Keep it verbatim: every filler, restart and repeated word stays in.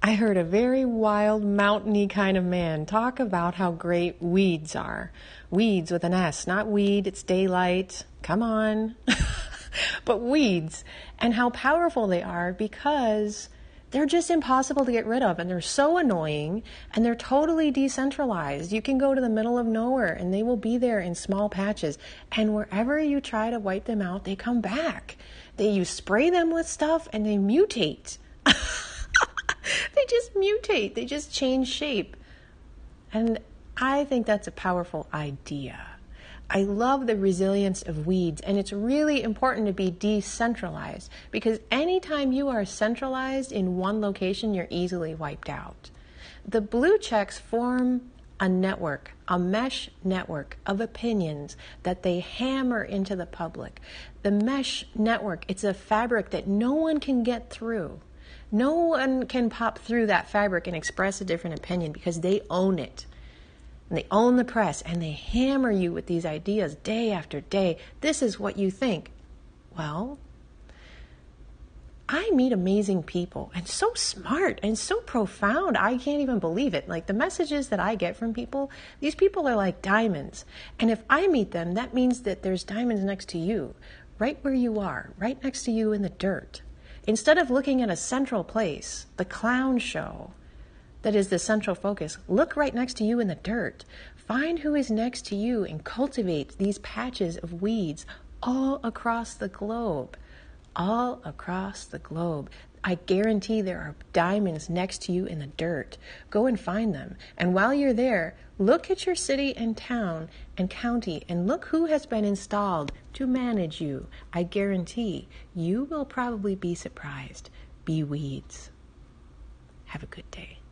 I heard a very wild, mountainy kind of man talk about how great weeds are. Weeds with an S, not weed, it's daylight. Come on. But weeds, and how powerful they are because they're just impossible to get rid of, and they're so annoying, and they're totally decentralized. You can go to the middle of nowhere and they will be there in small patches, and wherever you try to wipe them out, they come back. They you spray them with stuff and they mutate. They just mutate. They just change shape. And I think that's a powerful idea. I love the resilience of weeds, and it's really important to be decentralized because anytime you are centralized in one location, you're easily wiped out. The blue checks form a network, a mesh network of opinions that they hammer into the public. The mesh network, it's a fabric that no one can get through. No one can pop through that fabric and express a different opinion because they own it. And they own the press, and they hammer you with these ideas day after day. This is what you think. Well, I meet amazing people, and so smart and so profound. I can't even believe it. Like the messages that I get from people, these people are like diamonds. And if I meet them, that means that there's diamonds next to you, right where you are, right next to you in the dirt. Instead of looking at a central place, the clown show, that is the central focus, look right next to you in the dirt. Find who is next to you and cultivate these patches of weeds all across the globe. All across the globe. I guarantee there are diamonds next to you in the dirt. Go and find them. And while you're there, look at your city and town and county and look who has been installed to manage you. I guarantee you will probably be surprised. Be weeds. Have a good day.